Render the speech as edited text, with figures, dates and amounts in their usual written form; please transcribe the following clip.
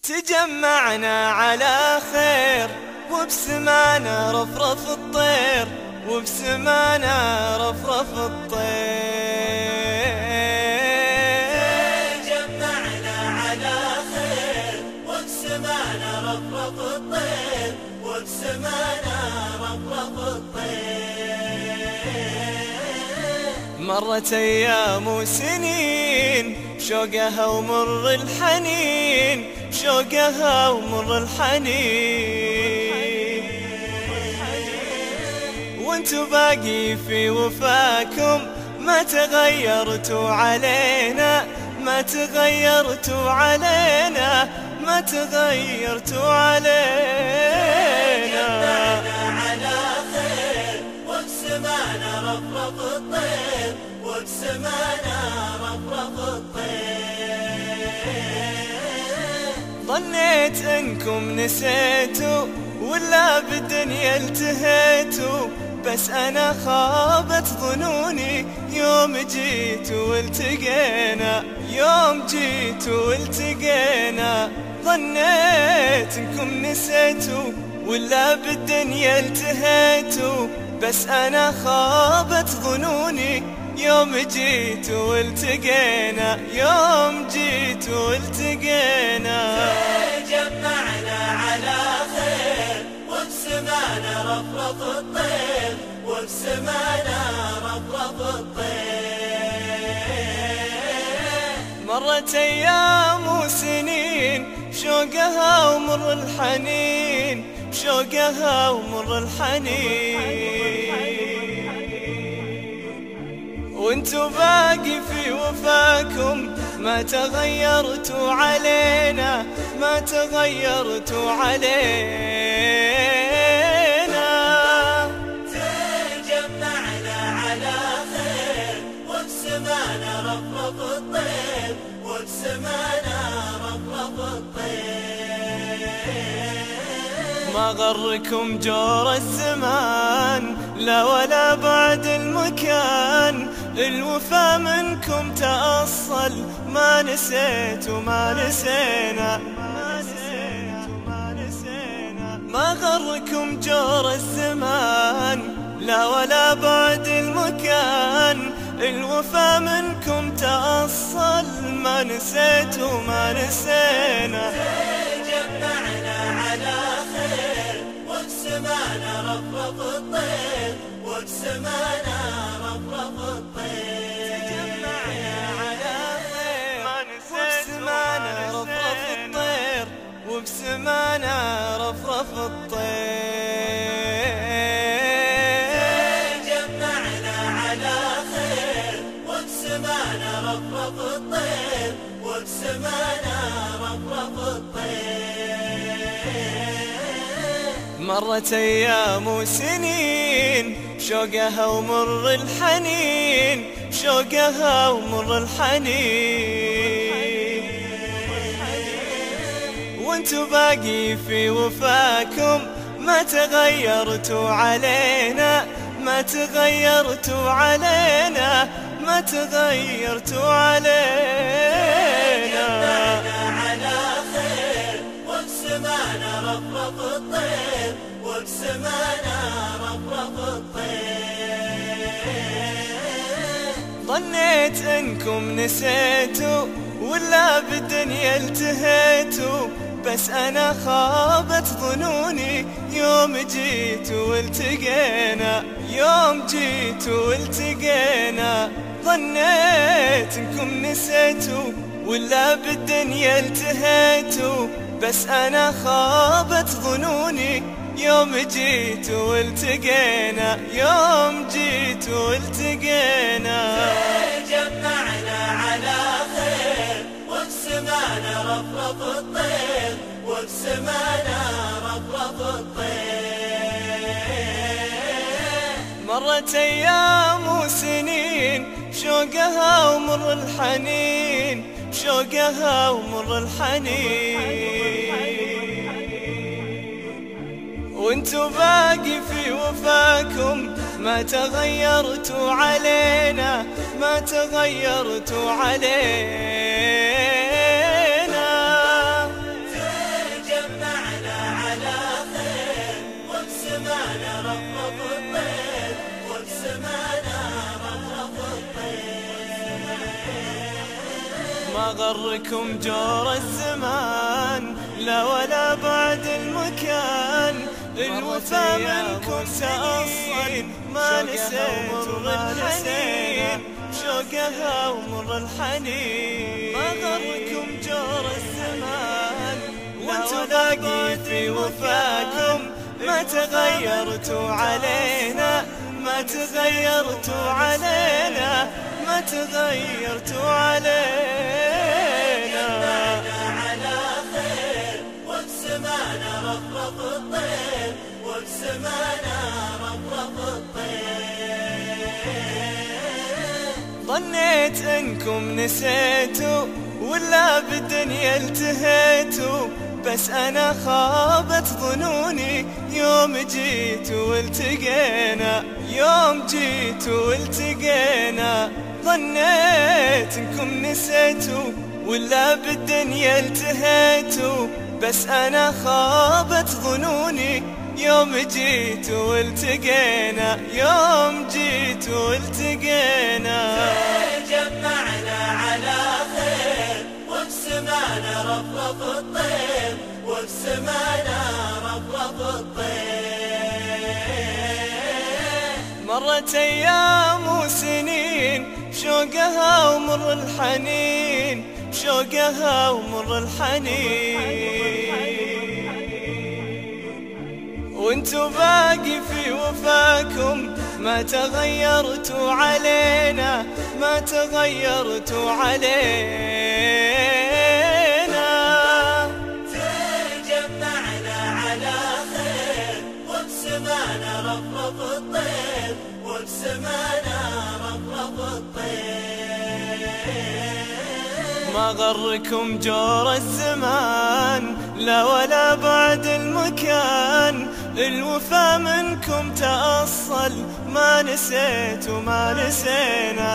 تجمعنا على خير وبسمانا رفرف الطير، وبسمانا رفرف الطير. تجمعنا على خير وبسمانا رفرف الطير، وبسمانا رفرف الطير. مرت أيام وسنين بشوقها ومر الحنين، بشوقها ومر الحنين، وانتو باقي في وفاكم ما تغيرتوا علينا، ما تغيرتوا علينا، ما تغيرتوا علينا. على خير وبسمانا رفرف الطير، وبسمانا رفرف الطير. ظنيت انكم نسيتوا ولا بالدنيا التهيتوا، بس انا خابت ظنوني يوم جيتوا والتقينا، يوم جيتوا والتقينا. ظنيت انكم نسيتوا ولا بالدنيا التهيتوا، بس انا خابت ظنوني يوم جيتوا والتقينا، يوم جيتوا والتقينا. تجمعنا على خير وبسمانا رفرف الطير، وبسمانا رفرف الطير. مرت أيام وسنين بشوقها ومر الحنين، بشوقها ومر الحنين، وانتو باقي في وفاكم ما تغيرتوا علينا، ما تغيرتوا علينا. تجمعنا على خير وبسمانا رفرف الطير، وبسمانا رفرف الطير. ما غركم جور الزمان لا ولا بعد المكان، الوفا منكم تأصل ما نسيت وما نسينا، ما نسيت وما نسينا. ما غركم جور الزمان لا ولا بعد المكان، الوفا منكم تأصل ما نسيت وما نسينا. تجمعنا على خير وبسمانا رفرف الطير، وبسمانا رفرف الطير. تجمعنا على خير وبسمانا رفرف الطير، وبسمانا رفرف الطير. تجمعنا على خير وبسمانا رفرف الطير، وبسمانا رفرف الطير. مرت أيام وسنين بشوقها ومر الحنين، بشوقها ومر الحنين، وانتو باقي في وفاكم ما تغيرتوا علينا، ما تغيرتوا علينا، ما تغيرتوا علينا. على خير وبسمانا رفرف الطير، وبسمانا رفرف الطير. ظنيت انكم نسيتوا ولا بالدنيا التهيتوا، بس انا خابت ظنوني يوم جيتوا والتقينا، يوم جيتوا والتقينا. ظنيت انكم نسيتوا ولا بالدنيا التهيتوا، بس انا خابت ظنوني يوم جيتوا والتقينا، يوم جيتوا والتقينا. تجمعنا على خير وبسمانا رفرف الطير، وبسمانا رفرف الطير. مرت أيام وسنين بشوقها ومر الحنين، بشوقها ومر الحنين، وانتو باقي في وفاكم ما تغيرتوا علينا، ما تغيرتوا علينا. رفرف الطير وبسمانا رفرف الطير. ما غركم جور الزمان لا ولا بعد المكان، الوفا منكم تأصل ما نسيت وما نسينا شوقها ومر الحنين. ما غركم جور الزمان وانتو باقي في وفاكم، ما تغيرتوا علينا ما تغيرتوا علينا ما تغيرتوا علينا. على خير وبسمانا رفرف الطير وبسمانا رفرف الطير. ظنيت انكم نسيتوا ولا بالدنيا التهيتوا، بس انا خابت ظنوني يوم جيتوا والتقينا، يوم جيتوا والتقينا. ظنيت انكم نسيتوا ولا بالدنيا التهيتوا، بس انا خابت ظنوني يوم جيتوا والتقينا، يوم جيتوا والتقينا. جمعنا على خير وبسمانا رفرف الطير وبسمانا رفرف الطير. مرت ايام وسنين بشوقها ومر الحنين، بشوقها ومر الحنين. وانتو باقي في وفاكم ما تغيرتوا علينا ما تغيرتوا علينا. تجمعنا على خير وبسمانا رفرف الطير وبسمانا رفرف الطير. ما غركم جور الزمان لا ولا بعد المكان، الوفا منكم تأصل ما نسيت وما نسينا.